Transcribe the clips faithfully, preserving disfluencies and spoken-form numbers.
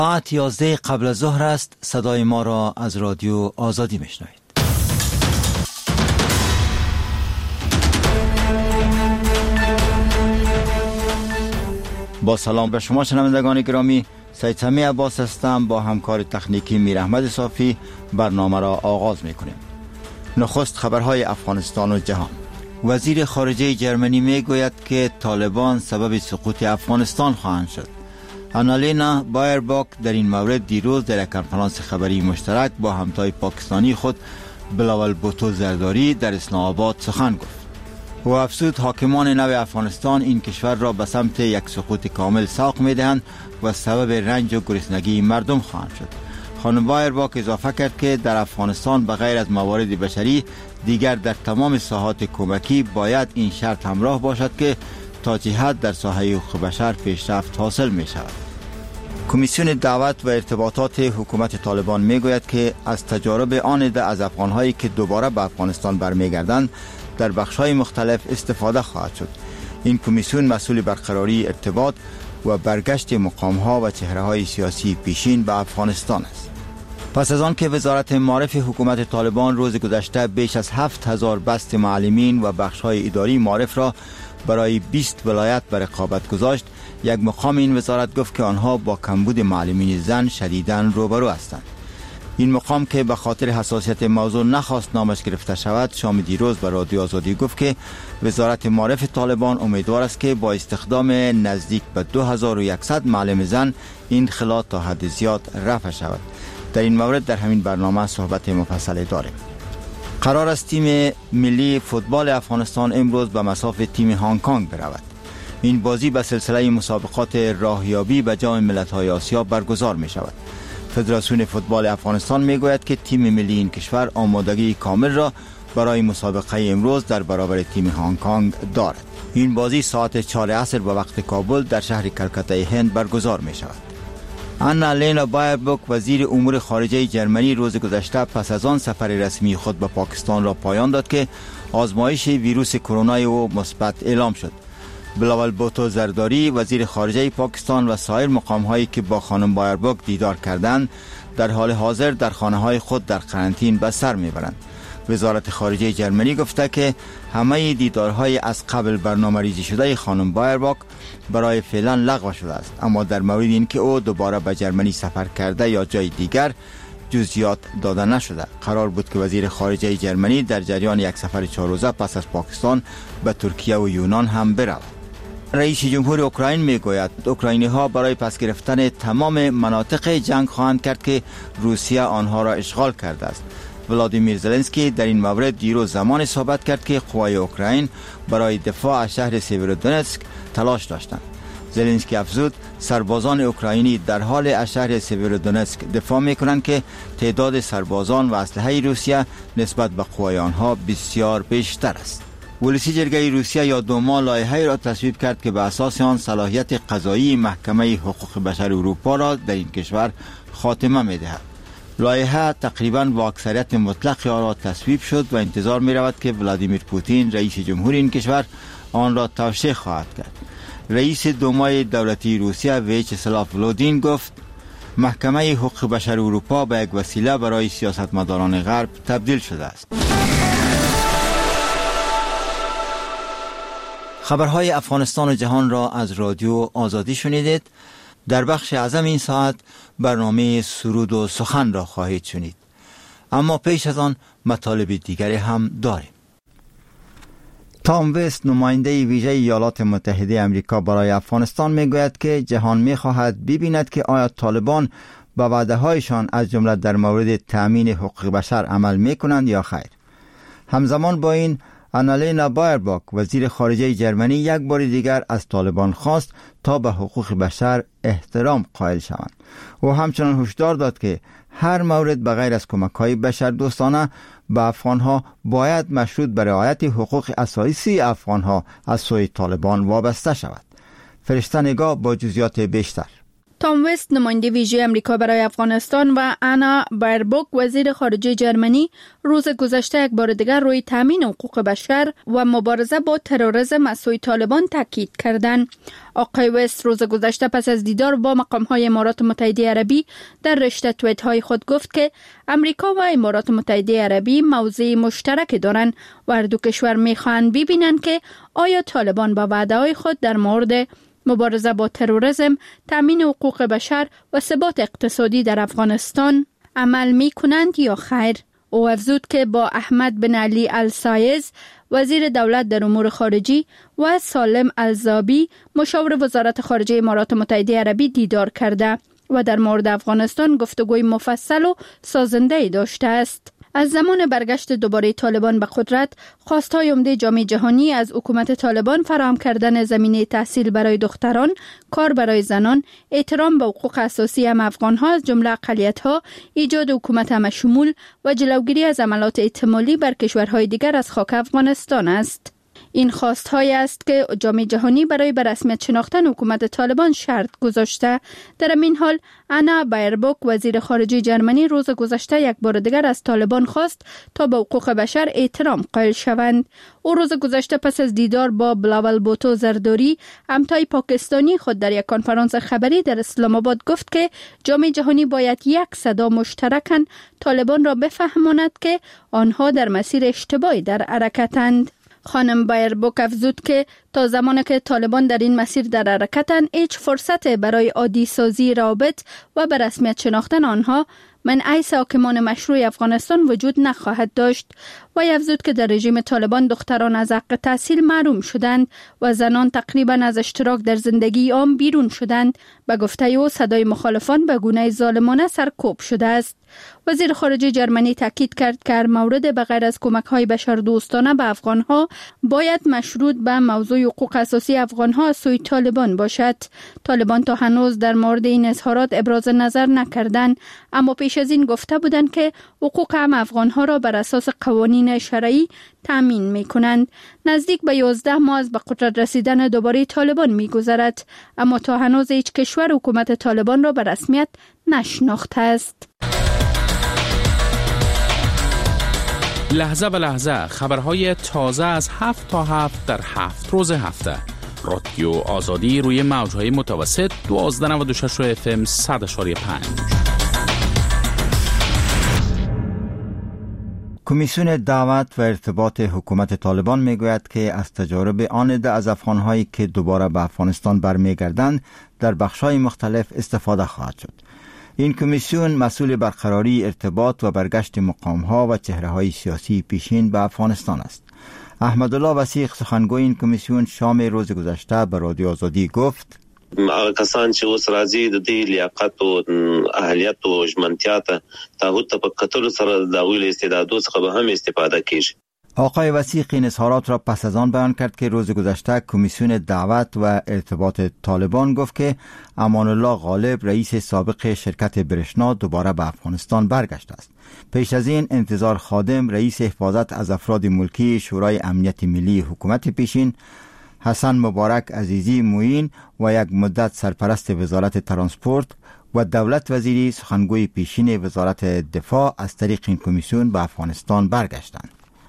ساعت یازده قبل از ظهر است. صدای ما را از رادیو آزادی میشنوید. با سلام به شما شنوندگان گرامی، سید سمی عباس هستم. با همکار تکنیکی میر احمد صافی برنامه را آغاز میکنیم. نخست خبرهای افغانستان و جهان. وزیر خارجه جرمنی میگوید که طالبان سبب سقوط افغانستان خواهند شد. آنالینا بایرباک در این مورد دیروز در کنفرانس خبری مشترک با همتای پاکستانی خود بلاول بوتو زرداری در اسلام آباد سخن گفت. او افزود حاکمان نو افغانستان این کشور را به سمت یک سقوط کامل ساق می‌دهند و سبب رنج و گرسنگی مردم خواهند شد. خانم بایرباک اضافه کرد که در افغانستان بغیر از موارد بشری دیگر در تمام ساحات کمکی باید این شرط همراه باشد که تا چه حد در ساحه حقوق بشر پیشرفت حاصل می شود. کمیسیون دعوت و ارتباطات حکومت طالبان می گوید که از تجارب آن عده از افغانهایی که دوباره به افغانستان برمیگردند در بخش‌های مختلف استفاده خواهد شد. این کمیسیون مسئول برقراری ارتباط و برگشت مقام‌ها و چهره‌های سیاسی پیشین به افغانستان است. پس از آن که وزارت معارف حکومت طالبان روز گذشته بیش از هفت هزار بست معلمین و بخش‌های اداری معارف را برای بیست ولایت به رقابت گذاشت، یک مقام این وزارت گفت که آنها با کمبود معلمین زن شدیداً روبرو هستند. این مقام که به خاطر حساسیت موضوع نخواست نامش گرفته شود، شام دیروز به رادیو آزادی گفت که وزارت معارف طالبان امیدوار است که با استخدام نزدیک به دو هزار و صد معلم زن این خلا تا حد زیاد رفع شود. در این مورد در همین برنامه صحبت مفصل داریم. قرار است تیم ملی فوتبال افغانستان امروز به مصاف تیم هنگ کنگ برود. این بازی به سلسله مسابقات راهیابی به جام ملت‌های آسیا برگزار می شود. فدراسیون فوتبال افغانستان می گوید که تیم ملی این کشور آمادگی کامل را برای مسابقه امروز در برابر تیم هنگ کنگ دارد. این بازی ساعت چهار عصر به وقت کابل در شهر کلکته هند برگزار می شود. آنالینا بایرباک وزیر امور خارجه جرمنی روز گذشته پس از آن سفر رسمی خود به پاکستان را پایان داد که آزمایش ویروس کرونا او مثبت اعلام شد. بلاول بوتو زرداری وزیر خارجه پاکستان و سایر مقام‌هایی که با خانم بایرباک دیدار کردند در حال حاضر در خانه‌های خود در قرنطین به سر میبرند. وزارت خارجه جرمنی گفته که همه دیدارهای از قبل برنامه‌ریزی شده خانم بایرباک برای فعلا لغو شده است، اما در مورد اینکه او دوباره به جرمنی سفر کرده یا جای دیگر جزئیات داده نشده. قرار بود که وزیر خارجه جرمنی در جریان یک سفر چهار روزه پس از پاکستان به ترکیه و یونان هم برود. رئیس جمهور اوکراین میگوید اوکراینی ها برای پس گرفتن تمام مناطق جنگ خواهند کرد که روسیه آنها را اشغال کرده است. ولادیمیر زلنسکی در این مورد دیروز زمان صحبت کرد که قوای اوکراین برای دفاع از شهر سیورودونتسک تلاش داشتند. زلنسکی افزود سربازان اوکراینی در حال از شهر سیورودونتسک دفاع میکنند که تعداد سربازان و اسلحه روسیه نسبت به قوای آنها بسیار بیشتر است. ولسی جرگه روسیه یا دوما لایحه‌ای را تصویب کرد که به اساس آن صلاحیت قضایی محکمه حقوق بشر اروپا را در این کشور خاتمه می‌دهد. لایحه تقریباً با اکثریت مطلق آن را تصویب شد و انتظار می‌رود که ولادیمیر پوتین رئیس جمهور این کشور آن را توشیح خواهد کرد. رئیس دومای دولتی روسیه ویچسلاو ولودین گفت محکمه حقوق بشر اروپا به یک وسیله برای سیاستمداران غرب تبدیل شده است. خبرهای افغانستان و جهان را از رادیو آزادی شنیدید. در بخش اعظم این ساعت برنامه سرود و سخن را خواهید شنید، اما پیش از آن مطالب دیگری هم داریم. تام وست نماینده ویژه ایالات متحده آمریکا برای افغانستان میگوید که جهان میخواهد ببیند که آیا طالبان به وعده‌هایشان از جمله در مورد تأمین حقوق بشر عمل میکنند یا خیر. همزمان با این آنالینا بایرباک وزیر خارجه جرمنی یک بار دیگر از طالبان خواست تا به حقوق بشر احترام قائل شوند. او همچنان هشدار داد که هر مورد بغیر از کمک‌های بشر دوستانه به افغانها باید مشروط به رعایت حقوق اساسی افغانها از سوی طالبان وابسته شود. فرشته نگاه با جزئیات بیشتر. تام وست نماینده ویژه امریکا برای افغانستان و انا بایربوک وزیر خارجه جرمنی روز گذشته یک بار دیگر روی تامین حقوق بشر و مبارزه با تروریسم از سوی طالبان تاکید کردند. آقای وست روز گذشته پس از دیدار با مقام‌های امارات متحده عربی در رشته توییت‌های خود گفت که امریکا و امارات متحده عربی موضع مشترک دارند و هر دو کشور می‌خواهند ببینند که آیا طالبان با وعده‌های خود در مورد مبارزه با تروریسم، تامین حقوق بشر و ثبات اقتصادی در افغانستان عمل می کنند یا خیر. او افزود که با احمد بن علی السایز وزیر دولت در امور خارجی و سالم الزابی مشاور وزارت خارجه امارات متحده عربی دیدار کرده و در مورد افغانستان گفتگوی مفصل و سازنده داشته است. از زمان برگشت دوباره طالبان به قدرت، خواستهای عمده جامعه جهانی از حکومت طالبان فراهم کردن زمینه تحصیل برای دختران، کار برای زنان، احترام به حقوق اساسی هم افغان‌ها از جمله اقلیت‌ها، ایجاد حکومت همشمول و جلوگیری از عملات احتمالی بر کشورهای دیگر از خاک افغانستان است. این خواست‌های است که جامعه جهانی برای به رسمیت شناختن حکومت طالبان شرط گذاشته. در این حال انا بایربوک وزیر خارجه جرمنی روز گذشته یک بار دیگر از طالبان خواست تا به حقوق بشر احترام قائل شوند. او روز گذشته پس از دیدار با بلاول بوتو زرداری همتای پاکستانی خود در یک کنفرانس خبری در اسلام آباد گفت که جامعه جهانی باید یک صدا مشترکاً طالبان را بفهماند که آنها در مسیر اشتباهی در حرکتند. خانم بایربوک افزود که تا زمانی که طالبان در این مسیر در حرکتند، هیچ فرصت برای عادی سازی روابط و به رسمیت شناختن آنها من ایس حاکمان مشروع افغانستان وجود نخواهد داشت. و افزود که در رژیم طالبان دختران از حق تحصیل محروم شدند و زنان تقریبا از اشتراک در زندگی عام بیرون شدند. به گفته او صدای مخالفان به گونه ظالمانه سرکوب شده است. وزیر خارجه جرمنی تاکید کرد که هر مورد بغیر از کمک‌های بشردوستانه به افغان‌ها باید مشروط به موضوع حقوق اساسی افغان‌ها از سوی طالبان باشد. طالبان تا هنوز در مورد این اظهارات ابراز نظر نکردند، اما پیش از این گفته بودند که حقوق هم افغان‌ها را بر اساس قوانین شرعی تامین می‌کنند. نزدیک به یازده ماه از به قدرت رسیدن دوباره طالبان می‌گذرد، اما تا هنوز هیچ کشور حکومت طالبان را به رسمیت نشناخته است. لحظه به لحظه خبرهای تازه از هفت تا هفت در هفت روز هفته. رادیو آزادی روی موجهای متوسط دوازده نود و شش اف ام صد اشاری پنج. کمیسیون دعوت و ارتباط حکومت طالبان میگوید که از تجارب آن عده از افغان‌هایی که دوباره به افغانستان برمیگردند در بخش‌های مختلف استفاده خواهد شد. این کمیسیون مسئول برقراری ارتباط و برگشت مقام‌ها و چهره‌های سیاسی پیشین به افغانستان است. احمدالله وثیق سخنگوی این کمیسیون شام روز گذشته به رادیو آزادی گفت: هغه کسان چې اوس راځي د دې لیاقت او اهلیت او ژمنتیا ته تعهد ته په کتلو سره د هغوی له استعدادو څخه به هم استفاده کیږي. آقای وثیق این اظهارات را پس از آن بیان کرد که روز گذشته کمیسیون دعوت و ارتباط طالبان گفت که امان الله غالب رئیس سابق شرکت برشنا دوباره به افغانستان برگشته است. پیش از این انتظار خادم رئیس حفاظت از افراد ملکی شورای امنیت ملی حکومت پیشین، حسن مبارک عزیزی موین و یک مدت سرپرست وزارت ترانسپورت و دولت وزیری سخنگوی پیشین وزارت دفاع از طریق این کمیسیون به افغانستان برگشتند.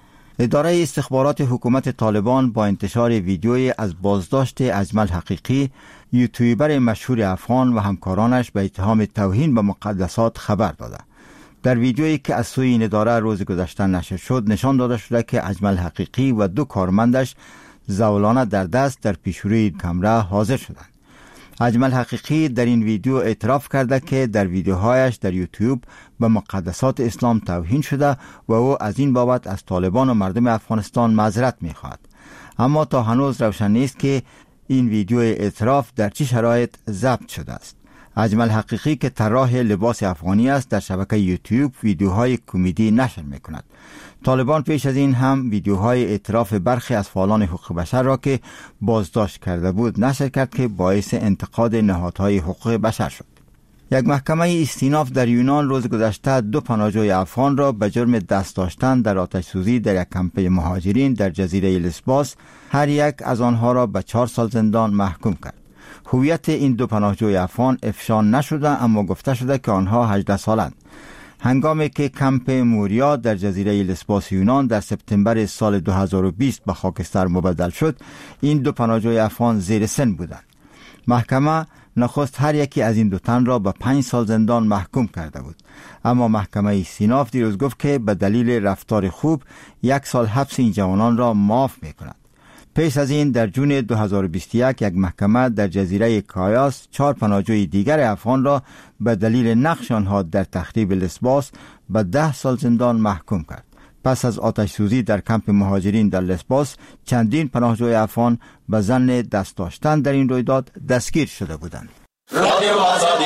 اداره استخبارات حکومت طالبان با انتشار ویدیویی از بازداشت اجمل حقیقی، یوتیوبر مشهور افغان و همکارانش به اتهام توهین به مقدسات خبر داده. در ویدیویی که از سوی این اداره روز گذشته نشر شد نشان داده شده که اجمل حقیقی و دو کارمندش زولانه در دست در پیشروی کامرا حاضر شدند. اجمل حقیقی در این ویدیو اعتراف کرده که در ویدیوهایش در یوتیوب به مقدسات اسلام توهین شده و او از این بابت از طالبان و مردم افغانستان معذرت می‌خواهد. اما تا هنوز روشن نیست که این ویدیو اعتراف در چه شرایط ضبط شده است. اجمل حقیقی که طراح لباس افغانی است در شبکه یوتیوب ویدیوهای کمدی نشر می‌کند. طالبان پیش از این هم ویدیوهای اعتراف برخی از فعالان حقوق بشر را که بازداشت کرده بود نشر کرد که باعث انتقاد نهادهای حقوق بشر شد. یک محکمه استیناف در یونان روز گذشته دو پناهجوی افغان را به جرم دست داشتن در آتش سوزی در یک کمپ مهاجرین در جزیره لسباس، هر یک از آنها را به چهار سال زندان محکوم کرد. هویت این دو پناهجوی افغان افشا نشده، اما گفته شده که آنها هجده سالند. هنگامی که کمپ موریا در جزیره لسباس یونان در سپتامبر سال دو هزار و بیست به خاکستر مبدل شد، این دو پناهجوی افغان زیر سن بودند. محکمه نخست هر یکی از این دو تن را به پنج سال زندان محکوم کرده بود، اما محکمه سیناف دیروز گفت که به دلیل رفتار خوب یک سال حبس این جوانان را معاف می کند. پیش از این در جون دو هزار و بیست و یک یک محکمه در جزیره کایاس چهار پناهجوی دیگر افغان را به دلیل نقش آنها در تخریب لسباس به ده سال زندان محکوم کرد. پس از آتش سوزی در کمپ مهاجرین در لسباس، چندین پناهجوی افغان به ظن دست داشتن در این رویداد دستگیر شده بودند. رادیو آزادی.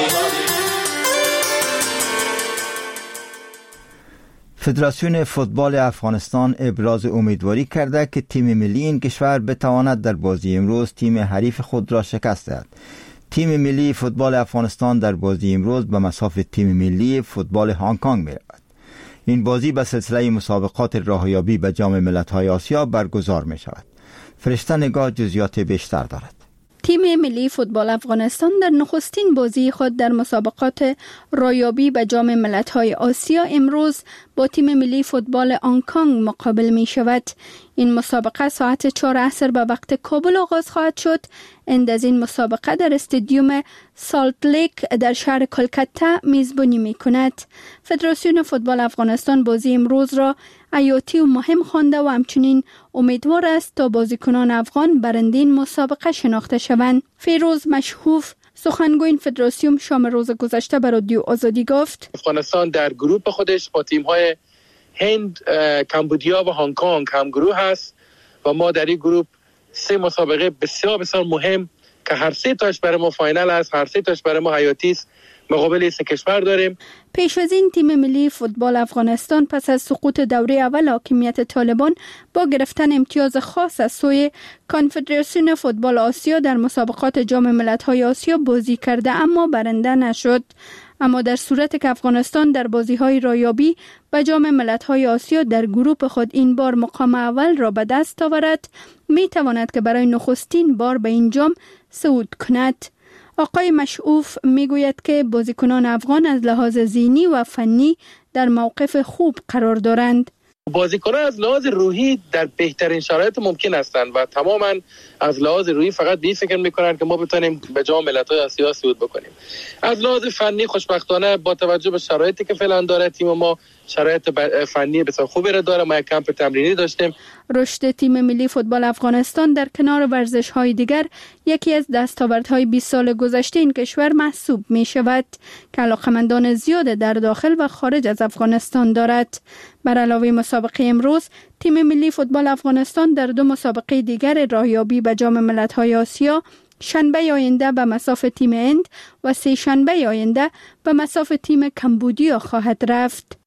فدراسیون فوتبال افغانستان ابراز امیدواری کرده که تیم ملی این کشور بتواند در بازی امروز تیم حریف خود را شکست دهد. تیم ملی فوتبال افغانستان در بازی امروز به مصاف تیم ملی فوتبال هنگ کنگ می رود. این بازی به سلسله مسابقات راهیابی به جام ملت‌های آسیا برگزار می شود. فرشته نگاه جزئیات بیشتر دارد. تیم ملی فوتبال افغانستان در نخستین بازی خود در مسابقات راهیابی به جام ملت‌های آسیا امروز با تیم ملی فوتبال هنگ کنگ مقابل می شود. این مسابقه ساعت چهار عصر به وقت کابل آغاز خواهد شد. اند از این مسابقه در استادیوم سالت لیک در شهر کلکته میزبانی می کند. فدراسیون فوتبال افغانستان بازی امروز را حیاتی و مهم خوانده و همچنین امیدوار است تا بازیکنان افغان برنده این مسابقه شناخته شوند. فیروز مشهوف سخنگوی این فدراسیون شام روز گذشته به رادیو آزادی گفت افغانستان در گروه خودش با تیم‌های هند، کمبودیا و هنگ کنگ هم گروه هست و ما در این گروه سه مسابقه بسیار بسیار مهم که هر سه تاش برای ما فاینال است، هر سه تاش برای ما حیاتی است، مقابل سه کشور داریم. پیش از این تیم ملی فوتبال افغانستان پس از سقوط دوره اول حاکمیت طالبان با گرفتن امتیاز خاص از سوی کنفدراسیون فوتبال آسیا در مسابقات جام ملت‌های آسیا بازی کرده اما برنده نشد. اما در صورت که افغانستان در بازی‌های راهیابی به جام ملت‌های آسیا در گروه خود این بار مقام اول را به دست آورد، می‌تواند که برای نخستین بار به این جام صعود کند. آقای مشعوف میگوید که بازیکنان افغان از لحاظ ذهنی و فنی در موقف خوب قرار دارند. بازیکنان از لحاظ روحی در بهترین شرایط ممکن هستند و تماما از لحاظ روحی فقط به این فکر میکنند که ما بتونیم به جام ملت‌های آسیا صعود بکنیم. از لحاظ فنی خوشبختانه با توجه به شرایطی که فعلا داره تیم ما شرایط فنی بسیار خوبی را داره. ما یک کمپ تمرینی داشتیم. رشد تیم ملی فوتبال افغانستان در کنار ورزش‌های دیگر یکی از دستاوردهای بیست سال گذشته این کشور محسوب می شود که علاقه‌مندان زیاد در داخل و خارج از افغانستان دارد. بر علاوه مسابقه امروز، تیم ملی فوتبال افغانستان در دو مسابقه دیگر راهیابی به جام ملت‌های آسیا شنبه آینده به مصاف تیم هند و سه شنبه آینده به مصاف تیم کمبودیا خواهد رفت.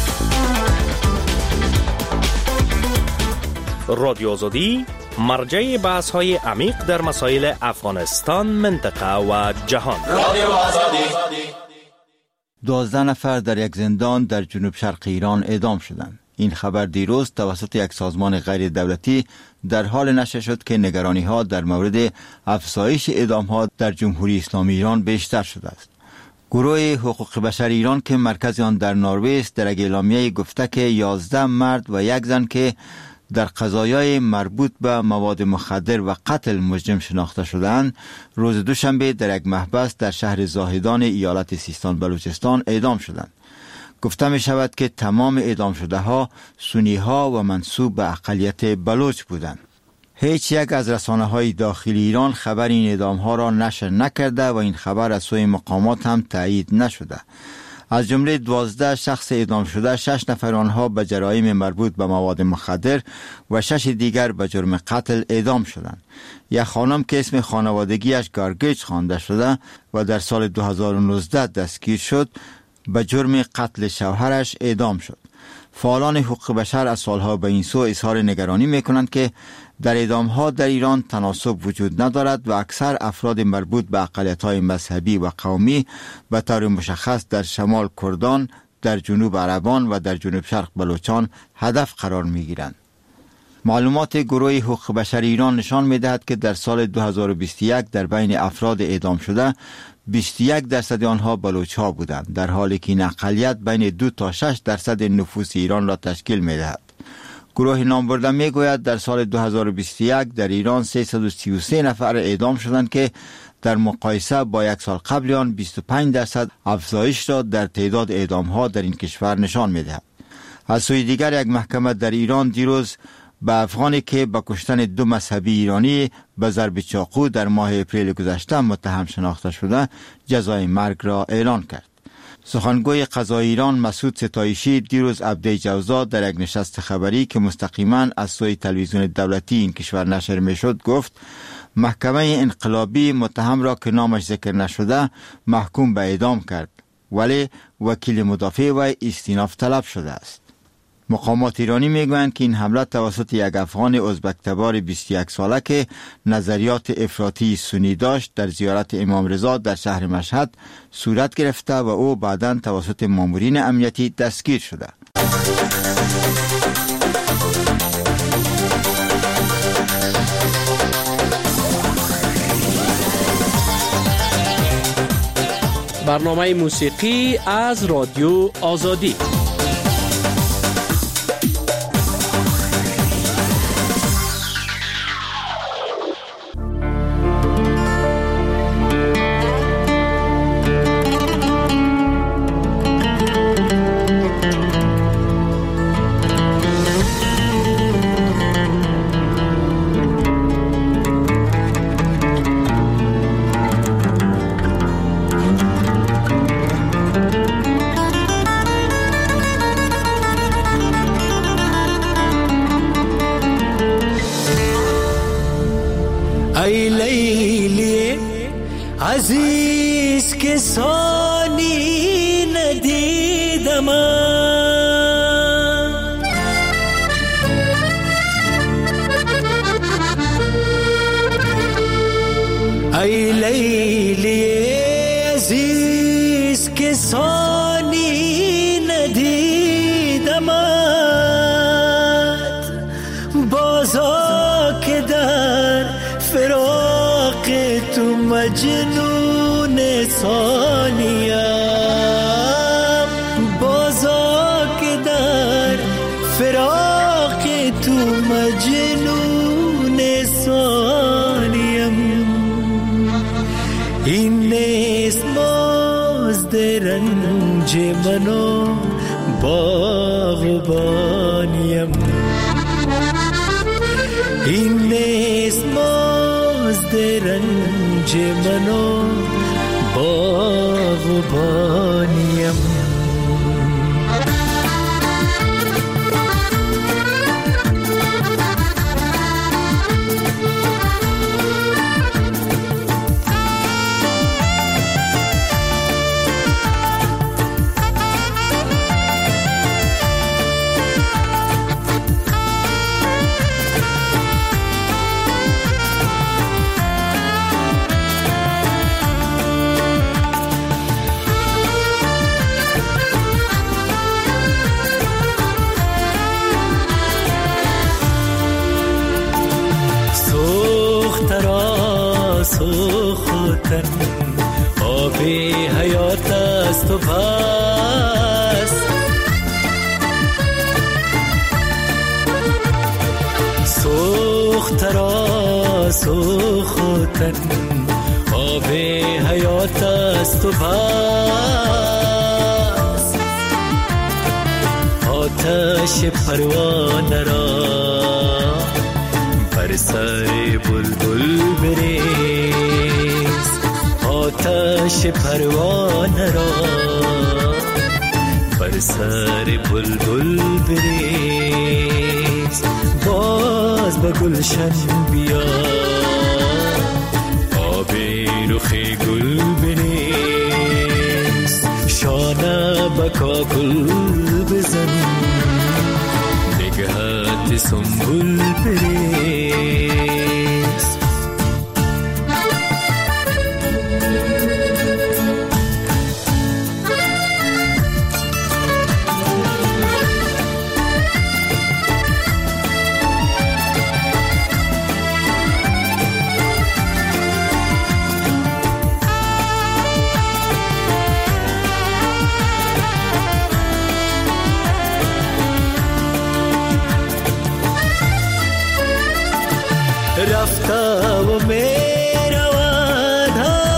رادیو آزادی مرجع بحث های عمیق در مسائل افغانستان، منطقه و جهان. رادیو آزادی. دوازده نفر در یک زندان در جنوب شرق ایران اعدام شدند. این خبر دیروز توسط یک سازمان غیر دولتی در حال نشر شد که نگرانی ها در مورد افزایش اعدام ها در جمهوری اسلامی ایران بیشتر شده است. گروه حقوق بشر ایران که مرکز آن در نروژ است در یک اعلامیه گفته که یازده مرد و یک زن که در قضایای مربوط به مواد مخدر و قتل مجرم شناخته شدند روز دوشنبه در یک محبس در شهر زاهدان ایالت سیستان بلوچستان اعدام شدند. گفته می شود که تمام اعدام شده ها سنی ها و منسوب به اقلیت بلوچ بودند. هیچ یک از رسانه های داخلی ایران خبر این اعدام ها را نشر نکرده و این خبر از سوی مقامات هم تایید نشده. از جمله دوازده شخص اعدام شده، شش نفر آنها به جرایم مربوط به مواد مخدر و شش دیگر به جرم قتل اعدام شدند. یک خانم که اسم خانوادگیش گارگیج خوانده شده و در سال دو هزار و نوزده دستگیر شد به جرم قتل شوهرش اعدام شد. فعالان حقوق بشر از سالها به این سو اظهار نگرانی میکنند که در اعدام‌ها در ایران تناسب وجود ندارد و اکثر افراد مربوط به اقلیت‌های مذهبی و قومی به طور مشخص در شمال کردان، در جنوب عربان و در جنوب شرق بلوچان هدف قرار می‌گیرند. معلومات گروه حقوق بشر ایران نشان می‌دهد که در سال دو هزار و بیست و یک در بین افراد اعدام شده بیست و یک درصد آنها بلوچ‌ها بودند، در حالی که این اقلیت بین دو تا شش درصد نفوس ایران را تشکیل می‌دهد. گروه نامبرده میگوید در سال دو هزار و بیست و یک در ایران سیصد و سی و سه نفر اعدام شدند که در مقایسه با یک سال قبل آن بیست و پنج درصد افزایش را در تعداد اعدام‌ها در این کشور نشان می‌دهد. از سوی دیگر یک محکمه در ایران دیروز به افغانی که به کشتن دو مذهبی ایرانی به ضرب چاقو در ماه اپریل گذشته متهم شناخته شده جزای مرگ را اعلان کرد. سخنگوی قضای ایران مسعود ستایشی دیروز عبده جوزا در یک نشست خبری که مستقیما از سوی تلویزیون دولتی این کشور نشر میشد گفت محکمه انقلابی متهم را که نامش ذکر نشده محکوم به اعدام کرد، ولی وکیل مدافع و استیناف طلب شده است. مقامات ایرانی میگویند که این حمله توسط یک افغان ازبک تبار بیست و یک ساله که نظریات افراطی سنی داشت در زیارت امام رضا در شهر مشهد صورت گرفته و او بعداً توسط مامورین امنیتی دستگیر شده. برنامه موسیقی از رادیو آزادی. ای لیلی عزیز که ثانی ندیدم، ای لیلی عزیز که ثانی ندیدم، بازا که در فراق تو مجنون ثانیم، بازا که در فراق تو مجنون ثانیم. این نیست مزد رنج منو باغبانیم، این نیست مزد رنج منو باغبانیم. سوختن آب حیات است و بس، سوخت را سوختن آب حیات است و بس، آتش پروانه را بر سر بلبل بریز، آتش پروانه را بر سر بلبل بریز، باز به گلشن بیا آب رخ گل بریز، شانه به کاکل بزن نگهت سنبول بریز. رفته و می رود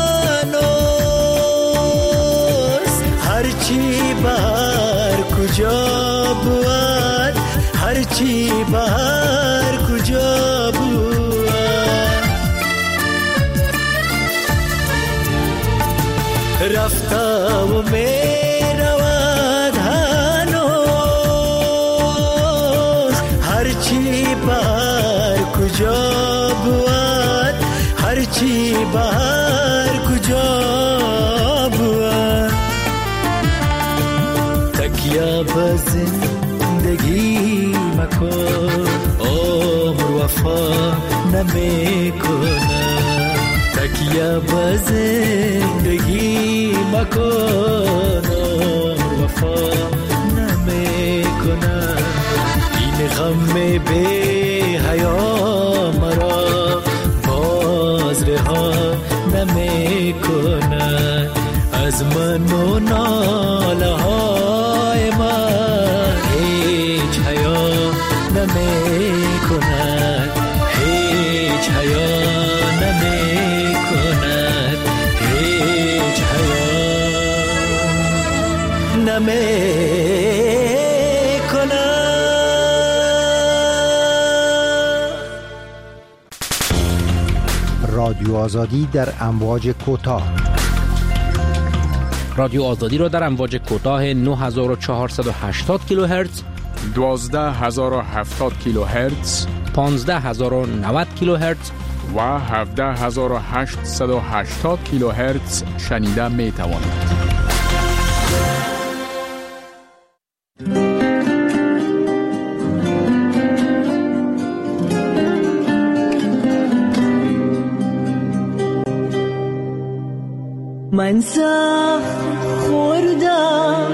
هنوز، هرچی بهر کجا بود، هرچی بهر کجا بود. رفته و می رود هنوز، هرچی بهر کجا بود، هرچی بهر کجا بود. تکیه به زندگی مکن، عمر وفا نمی کنه. تکیه به زندگی مکن، عمر وفا نمی کنه. این غم بی حیا مرا باز رها نمی کنه. از من و ناله های من هیچ حیا نمی کند، هیچ حیا نمی کند، هیچ حیا نمی کند. رادیو آزادی در امواج کوتاه. رادیو آزادی را در امواج کوتاه نه هزار و چهارصد و هشتاد کیلوهرتز، دوازده هزار و هفتاد کیلوهرتز، پانزده هزار و نود کیلوهرتز و هفده هزار و هشتصد و هشتاد کیلوهرتز شنیده می توانید. من سخت خوردم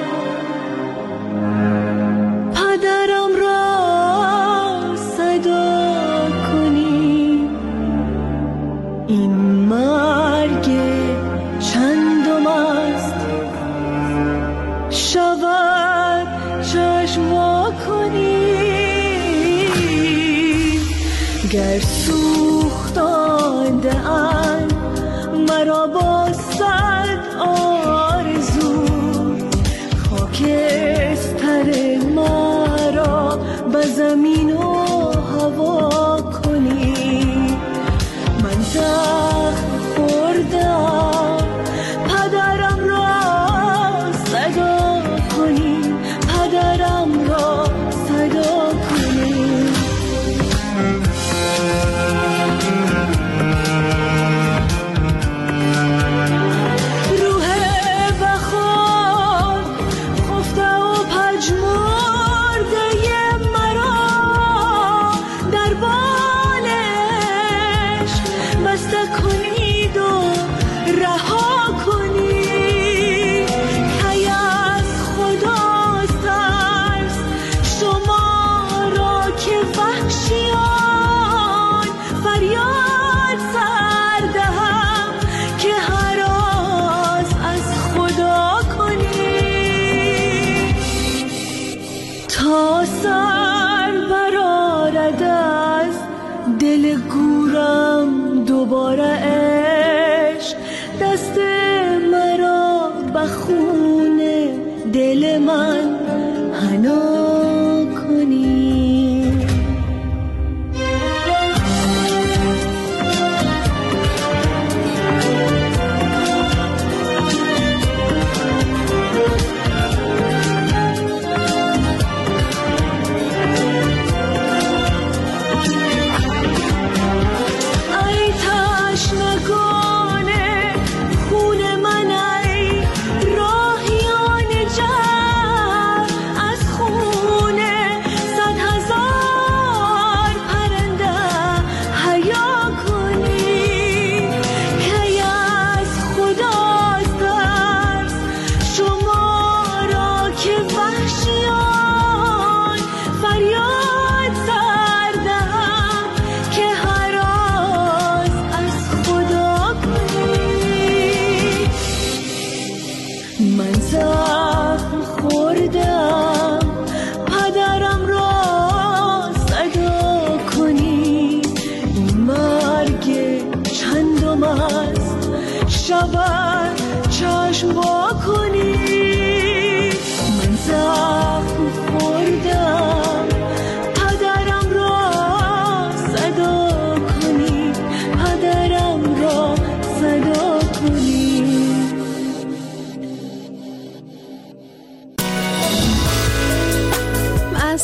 پدرم را صدا کنی، این مرگ چندم است شود چشم وا کنی. گر سوختانده اند مرا با صد آرزو، خاکستر مرا به زمین و هوا کنی. من زخم خوردم پدرم را صدا کنی، پدرم را صدا کنی. دوباره عشق دست مرا به خون دل من حنا کنی. ای تشنه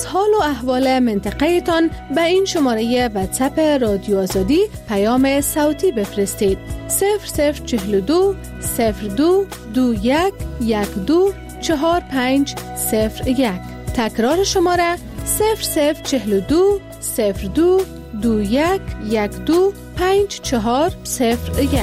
از حال و احوال منطقه تان به این شماره واتساپ رادیو آزادی پیام صوتی بفرستید. صفر صفر چهل و دو صفر دو دو یک یک دو چهار پنج صفر یک. تکرار شماره صفر صفر چهل و دو صفر دو دو یک یک دو پنج چهار صفر یک.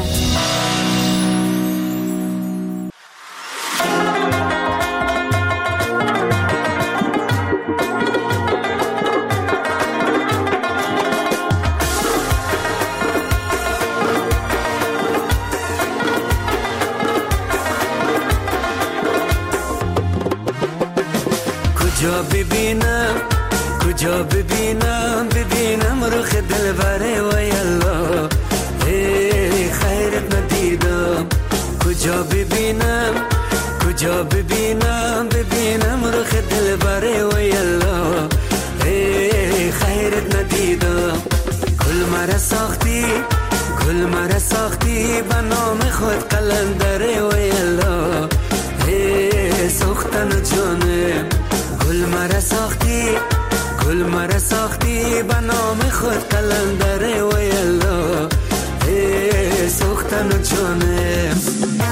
کجا ببینم کجا ببینم ببینم رخ دلبره و یلا ای خیرت ندیدم. کجا ببینم کجا ببینم ببینم رخ دلبره و یلا ای خیرت ندیدم. گل مرا ساختی گل مرا ساختی به نام خود قلندره و یلا ای سوختن جانم. گل مرا ساختی گل مرا ساختی به نام خود قلندره و یلا ای سوختن جانم.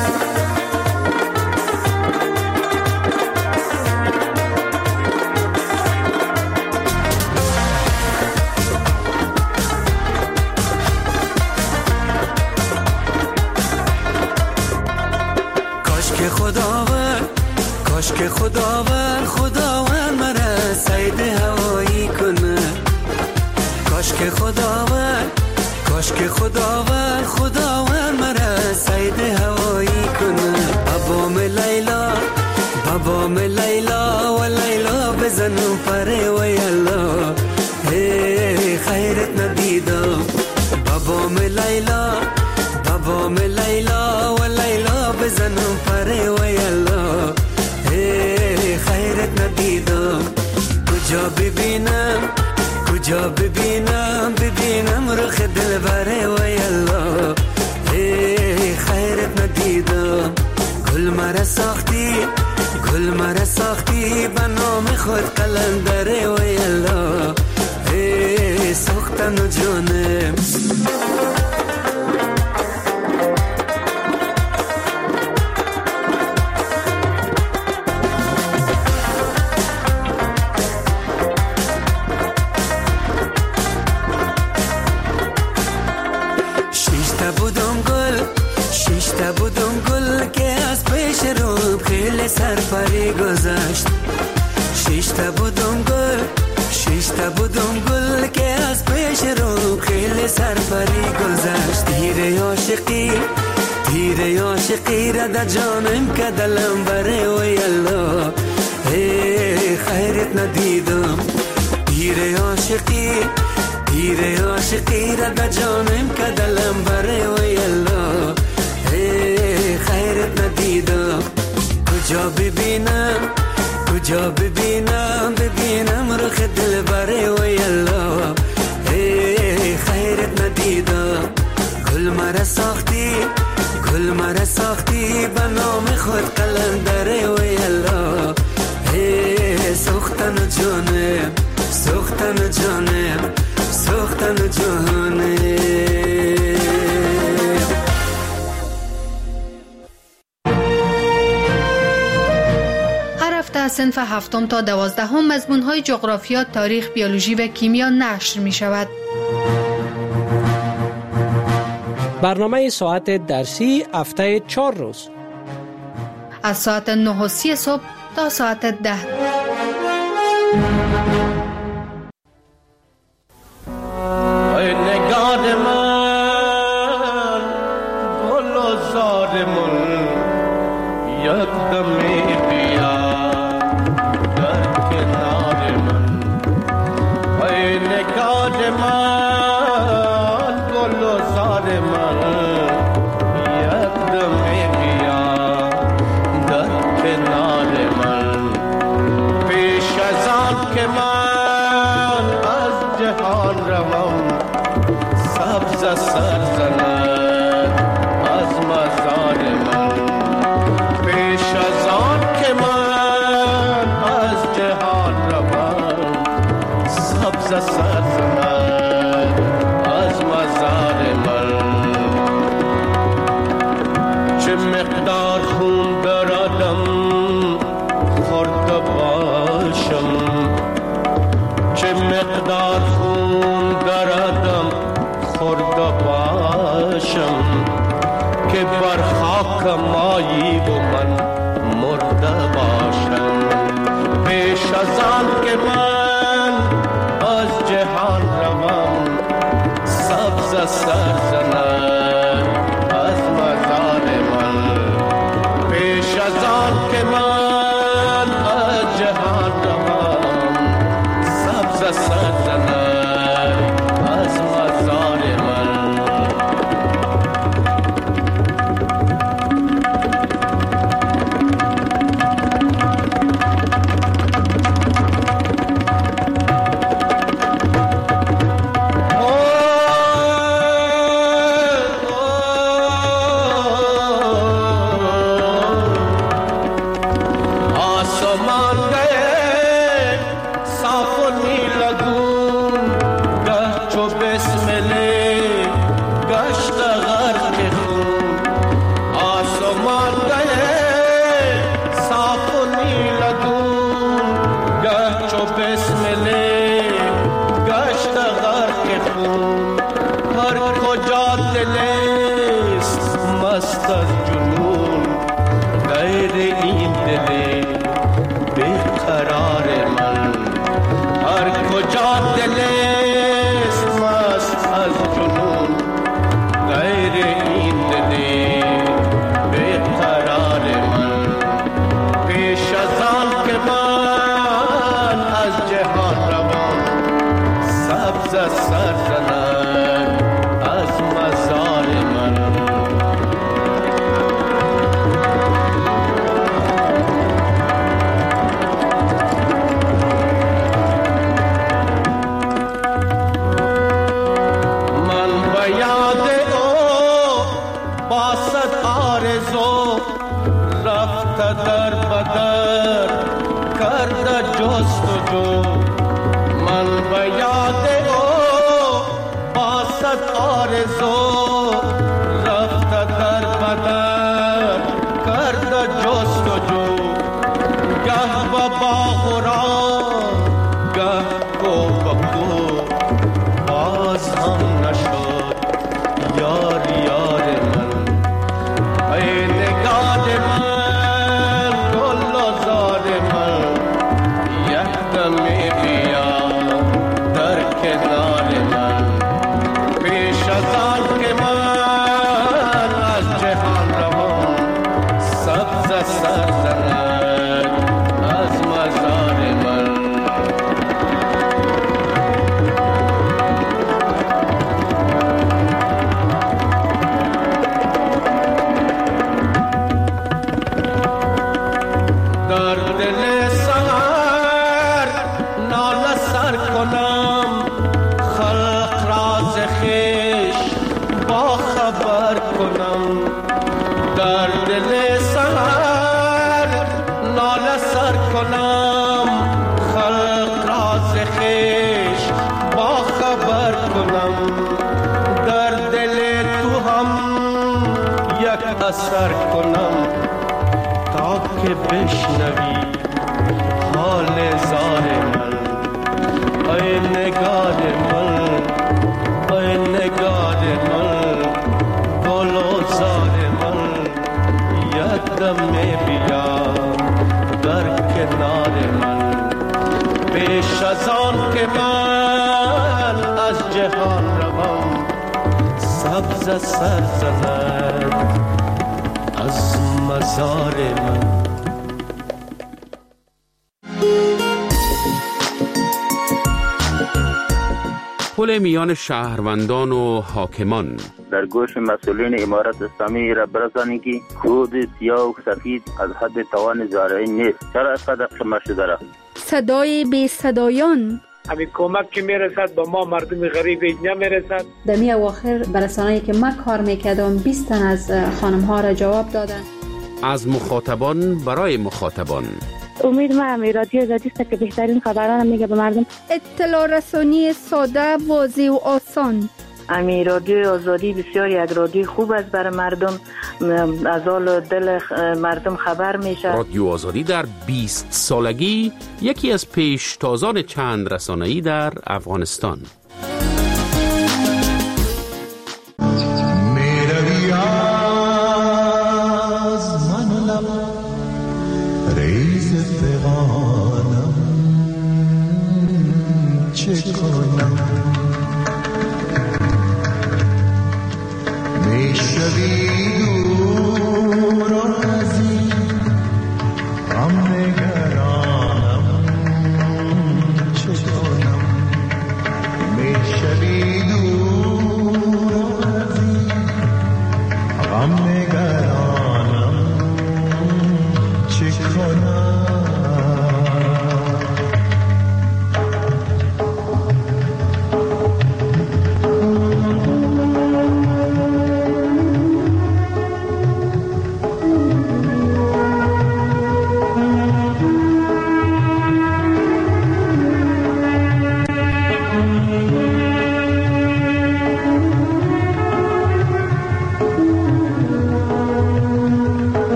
کاش که خداوند کاش که خداوند خداوند مرا صید هوایی کنه. کاش که خداوند کاش که خداوند خداوند مرا صید هوایی کنه. بابام لیلا بابام لیلا و لیلا بزنم پره و یلا ای خیرت ندیدم. بابام لیلا بابام لیلا و لیلا بزنم پره و یلا ای خیرت ندیدم. کجا ببینم کجا ببینم ببینم رخ دلبره و یلا ای خیرت ندیدم. گل مرا ساختی گل مرا ساختی به نام خود قلندره و یلا ای سوختن جانم. بودم گل که از پیش رو خیلی سرپری گذشت. شیشتا بودم گل شیشتا بودم گل که از پیش رو خیلی سرپری گذشت. تیر عاشقی تیر عاشقی را در جانم که دلم بره و یلا ای خیرت ندیدم. تیر عاشقی تیر عاشقی را در جانم که دلم بره و یلا ای خیرت ندیدم. کجا ببینم کجا ببینم ببینم رخ دلبره و یلا ای خیرت ندیدم. گل مرا ساختی گل مرا ساختی به نام خود قلندره و یلا ای سوختن جانم سوختن جانم سوختن جانم. صنف هفتم تا دوازدهم مضمون‌های جغرافیا، تاریخ، بیولوژی و کیمیا نشر می‌شود. برنامه ساعت درسی هفته چهار روز از ساعت نه و سی صبح تا ساعت ده. ای نگاه من گل و زار من یک دمی بیا در کنار من. ای نگاه من گل و زار من یک دمی بیا در کنار من. پیش از آن که من از جهان روم سبز سر زند از مزار من. پیش از آن که من از جهان روم در دل سحر ناله سر کنم، خلق راز خویش با خبر کنم. در دل سحر ناله سر کنم، خلق راز خویش با خبر کنم. در دل تو هم یک اثر کنم تا که بشنوی حال زار من. ای نگار من، ای نگار من، گل و زار من، یادم بیا در کنار من. پیش از آن که من از جهان روم، سبز سر زند از مزار من. پل میان شهروندان و حاکمان. در گوش مسئولین امارت اسلامی را برسانید که خود سیاه و سفید از حد توان زارعی نیست. چرا اینقدر قمه شده را؟ صدای بی صدایان. همین کمک که میرسد به ما مردم غریب اینجا میرسد. در می اواخر برسانه‌ای که ما کار میکردم بیست تن از خانم ها را جواب دادن. از مخاطبان برای مخاطبان. امید ما همی رادیو آزادی است که بهترین خبران میگه به مردم. اطلاع رسانی ساده، واضح و آسان. امی رادیو آزادی بسیار یک رادیو خوب است برای مردم، از حال دل مردم خبر میشه. رادیو آزادی در بیست سالگی یکی از پیشتازان چند رسانه‌ای در افغانستان.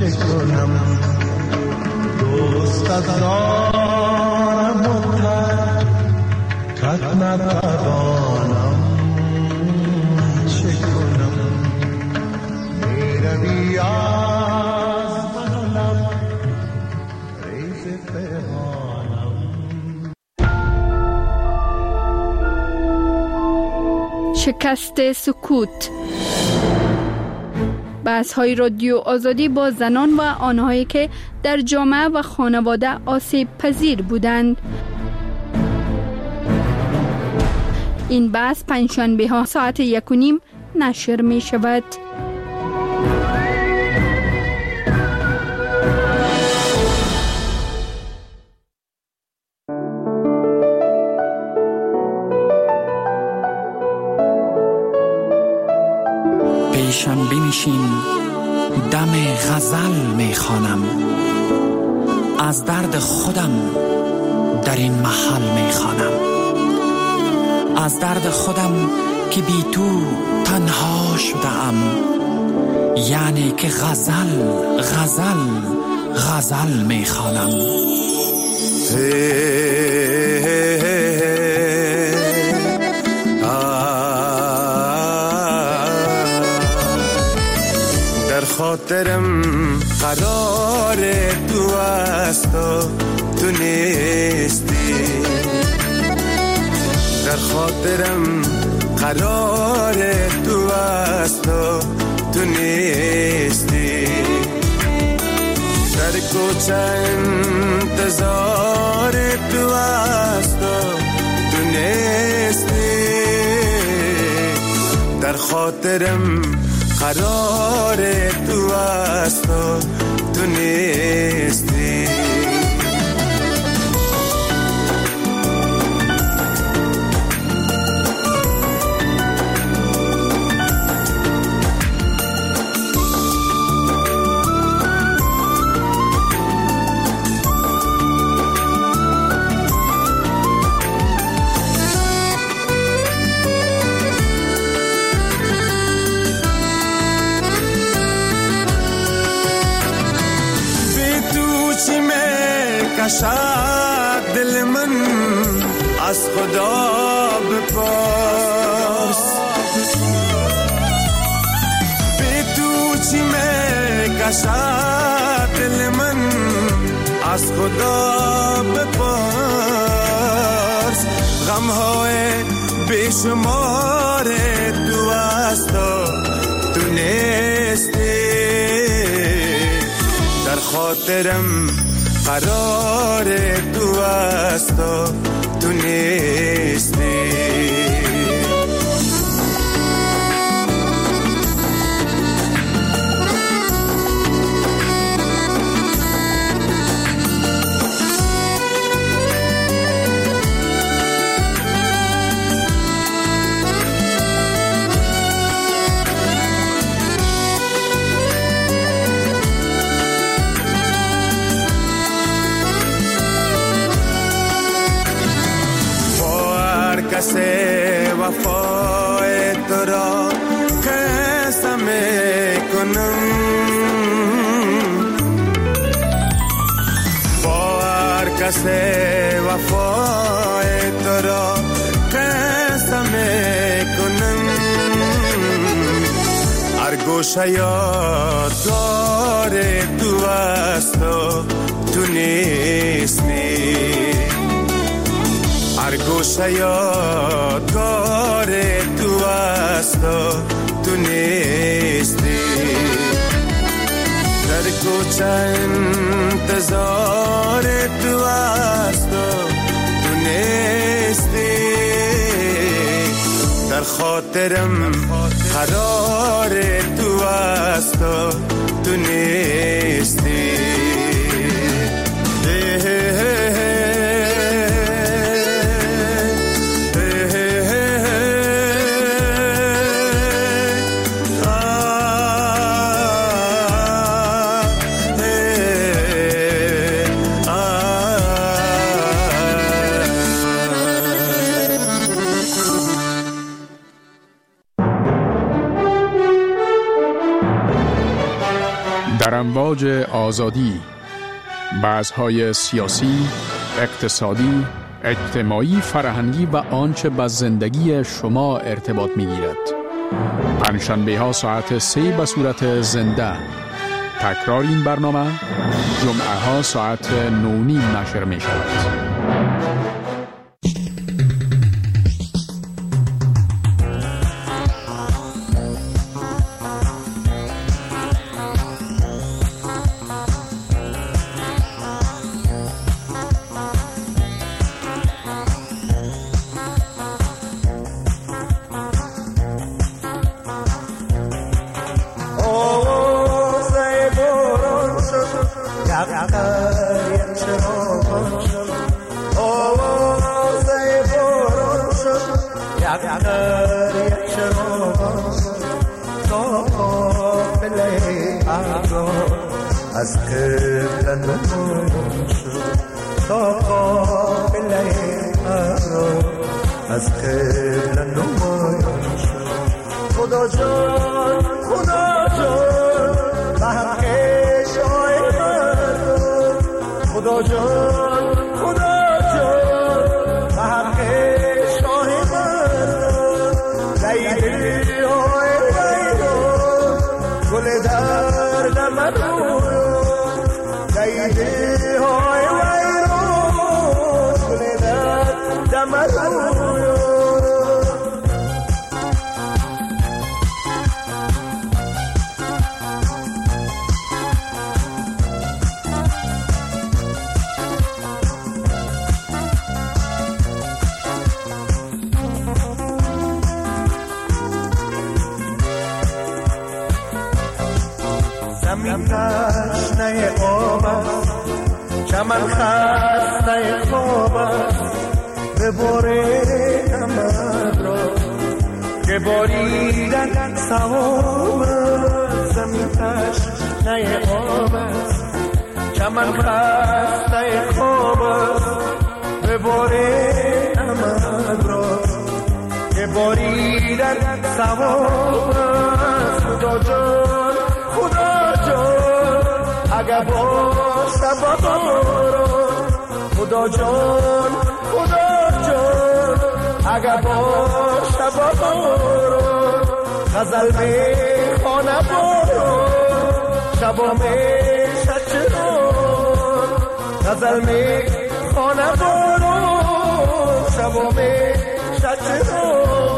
کنم دوست دارم و ترک نتوانم چه کنم میروی از من و لب ریز پیغانم. شکست سکوت. بحث های رادیو آزادی با زنان و آنهایی که در جامعه و خانواده آسیب پذیر بودند. این بحث پنجشنبه ها ساعت یک و نیم نشر می شود. پیشم بنشین دم غزل می خوانم، از درد خودم در این محل می خوانم، از درد خودم که بی تو تنها شدم، یعنی که غزل غزل غزل می خوانم. خاطرم قرار تو است و تو نیستی، در خاطرم قرار تو است و تو نیستی، در کوچه انتظار تو است و تو نیستی، در خاطرم قرار تو است و تو نیستی. کشد دل من از خدا بپرس، بی تو چی می کشد دل من از خدا بپرس، غمهای بیشمار تو است و تو نیستی، در خاطرم قرار تو است و تو نیستی. کسی وفای تو را قسم کنم، با هر کسی وفای تو را قسم کنم، هر گوشه یادگار تو است و تو نیستی، هر گوشه یادگار تو است و تو نیستی، در کوچه انتظار تو است و تو نیستی، در خاطرم قرار تو است و تو نیستی. در امواج آزادی، بحث‌های سیاسی، اقتصادی، اجتماعی، فرهنگی و آنچه به زندگی شما ارتباط می‌گیرد. پنجشنبه ها ساعت سه به صورت زنده. تکرار این برنامه جمعه ها ساعت نو نیم نشر می شود. از قبل نمایان شد تا قابل قرار، از قبل نمایان شد. خدا جان خدا جان به حق شاه مردم، خدا جان خدا جان به حق شاه مردم. لیلی های ویران گل درد من لیلی های ویران گل درد من. زمین تشنه آب است، چمن خسته خواب است. بباره نمد را که باریدن ثواب است. زمین تشنه آب است، چمن خسته خواب است. بباره نمد را که باریدن ثواب است. خدا جان خدا جان اگر باشه باران، خدا جان خدا جان اگر باشه باران. غزل میخوانه باران شبا میشه چران. غزل میخوانه باران شبا میشه چران.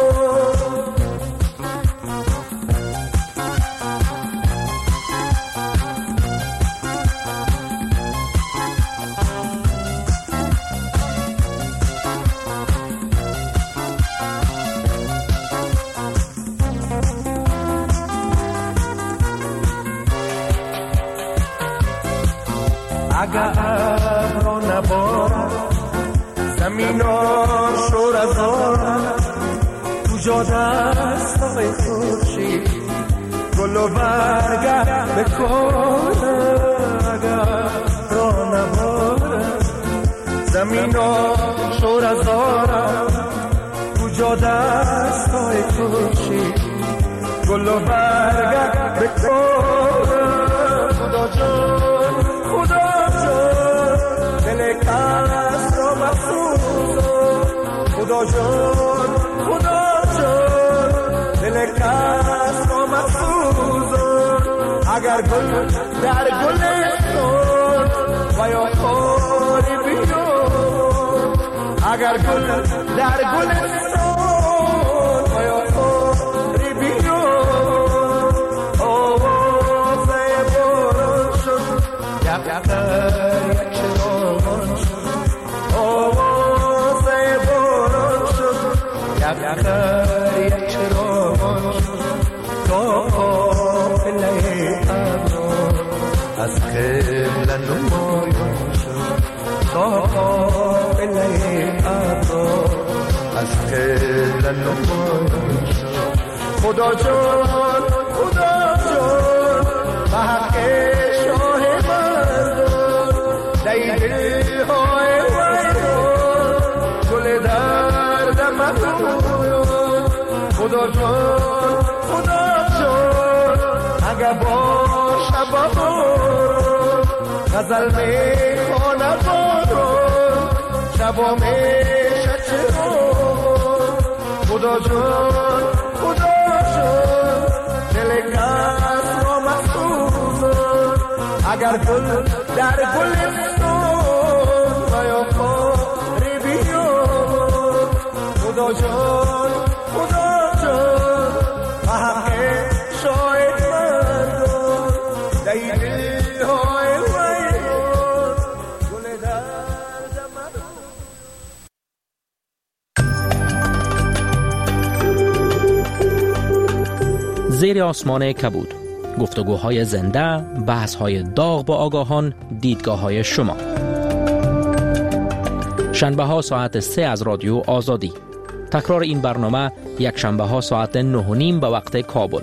اگر ابرا نبارد زمین ها شور از آرد، تو جا دستای خورشید گل و برگه بکنه. اگر ابرا نبارد زمین ها شور از آرد، تو جا دستای خورشید گل و برگه بکنه. خدا جان خدا جان دل کس را مفروض، خدا جان خدا جان دل کس را مفروض. اگر گل در گلستان و یا خاری بیان، اگر گل در گلستان و یا خاری بیان. آوازه باران شد یک چراغان شد، آوازه باران شد یک چراغان شد. تا قافله ابرار از قبله نمایان شد، تا قافله ابرار از قبله نمایان شد. خدا جان خدا جان به حق شاه مردم. لیلی های ویران گل درد من. خدا جان خدا جان اگر باش شبا برو غزل میخونه برو شبا میشه چرا خدا جان خدا جان دل کس را مخصوص اگر گل در گلستان و یا خاری بیاد خدا جان خدا جان به حق شاید مردم دیدی های ویران گل درد مردم. زیر آسمان کبود، گفتگوهای زنده، بحث‌های داغ با آگاهان، دیدگاه‌های شما. شنبه ها ساعت سه از رادیو آزادی. تکرار این برنامه یک شنبه ها ساعت نه و نیم به وقت کابل.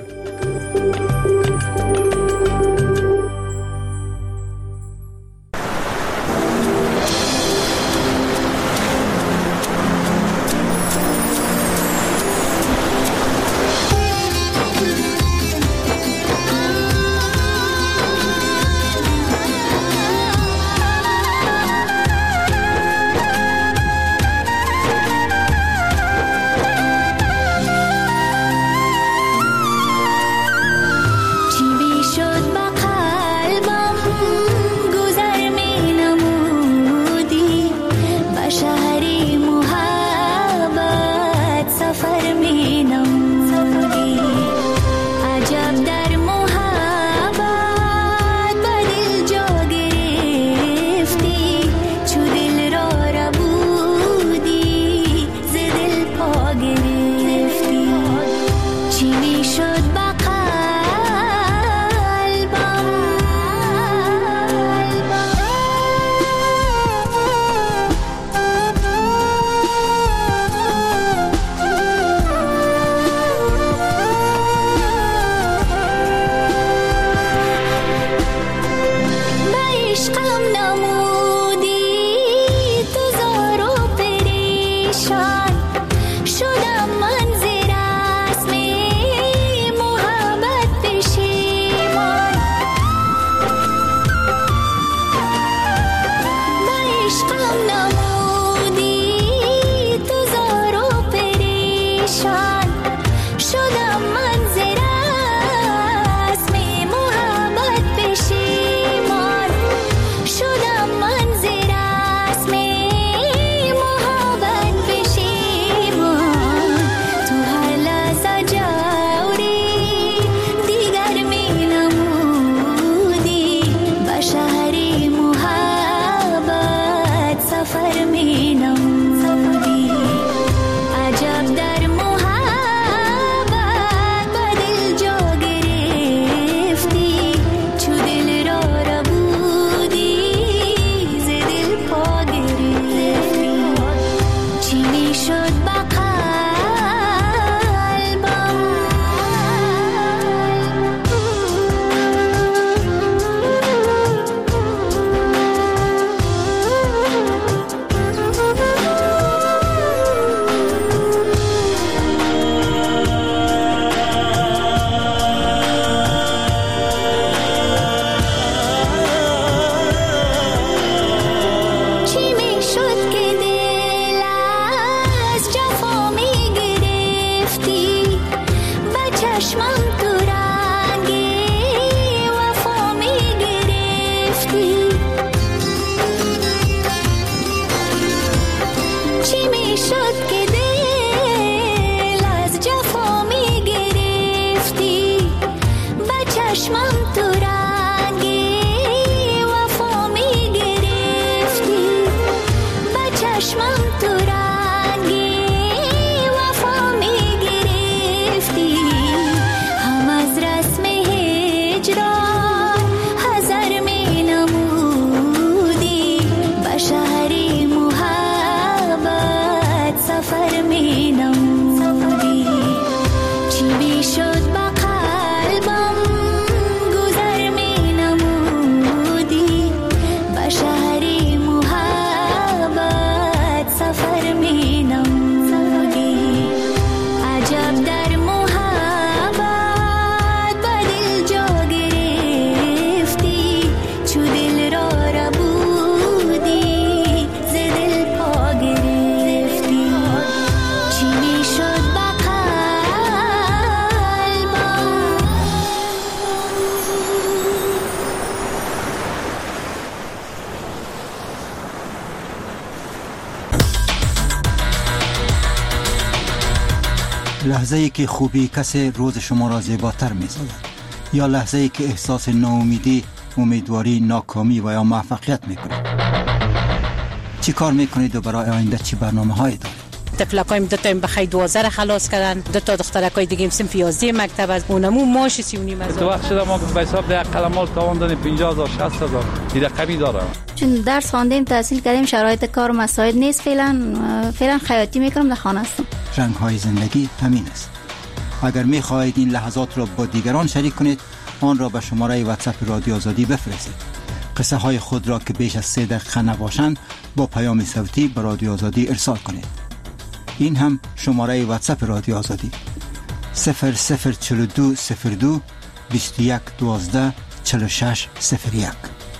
لحظه ای که خوبی کسی روز شما را زیباتر می سازد یا لحظه ای که احساس ناامیدی، امیدواری، ناکامی و یا موفقیت می کنید؟ چی کار می کنید و برای آینده چی برنامه هایی دارید؟ تفلکایم دو تا بخیر دوازده را خلاص کردن، دو تا دخترکای دیگه صنف یازده مکتب از اونمو ماش سی و نیم هزار. تو وقت شده ما به حساب ده قلمال تاوان دادیم پنجاه هزار شصت هزار دیگه کمی دارم. چون درس خواندیم تحصیل کردیم شرایط کار و مساعد نیست، فعلا فعلا خیاطی میکنم، در خانه هستم. رنگ های زندگی همین است. اگر می خواهید این لحظات را با دیگران شریک کنید، آن را به شماره واتساپ رادیو آزادی بفرستید. قصه های خود را که بیش از سه دقیقه نباشند با پیام صوتی به رادیو آزادی ارسال کنید. این هم شماره واتساپ رادیو آزادی صفر صفر چهل و دو صفر دو بیست و یک دوازده چهل و شش صفر یک.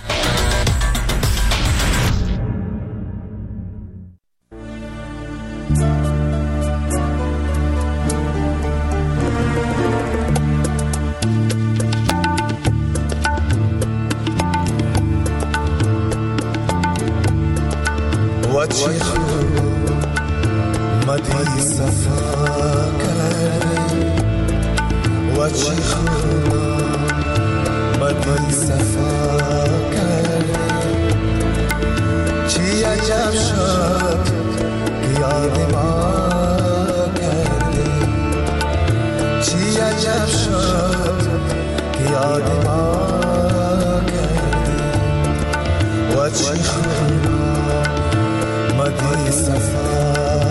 مدی صفا کردی و چی خونا مدی صفا کردی چی عجب شد که یاد ما کردی چی عجب شد که یاد ما کردی و چی خونا مدی صفا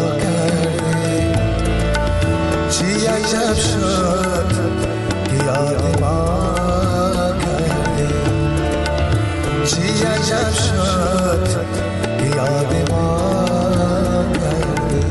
چی عجب شد که یاد ما کردی چی عجب شد که یاد ما کردی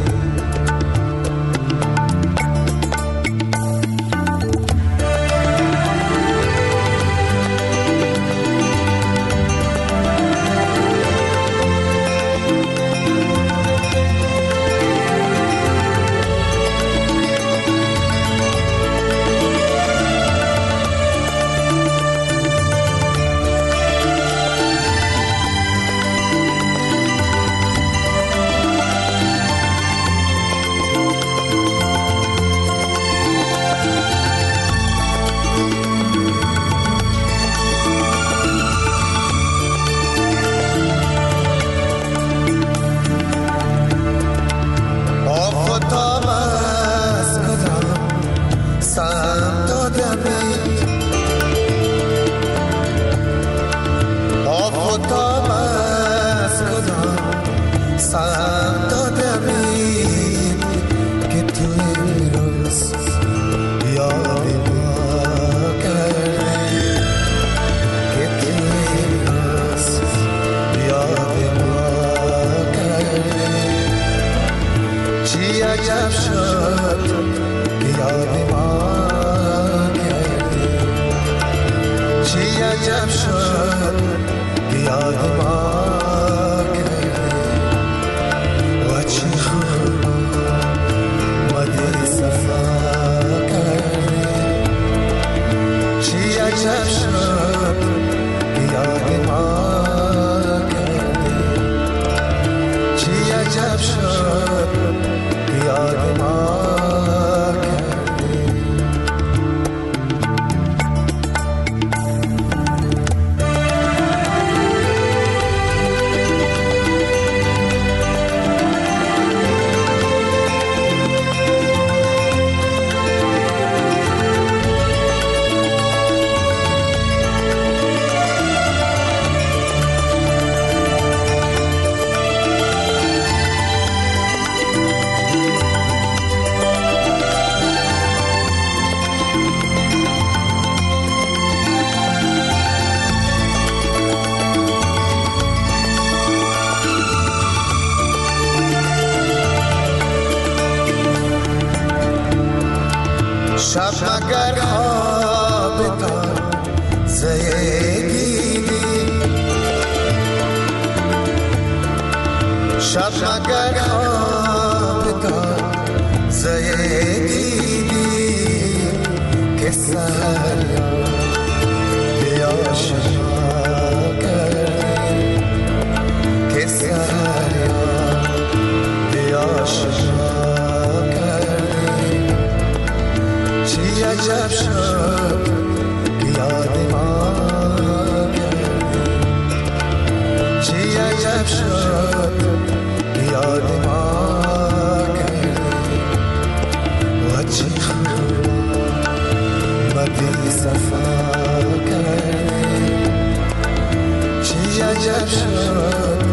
مگر خواب تا زیدیدی شب مگر خواب تا زیدیدی که سهر بیا شما کردی که سهر بیا شما کردی عجب شد یاد ما کردی و چی خوب با دل صفا کردی چی عجب شد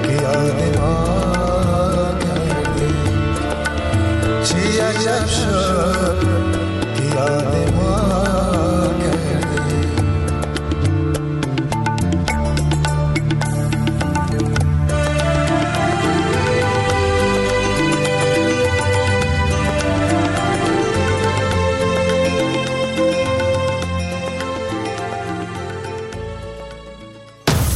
یاد ما کردی چی عجب شد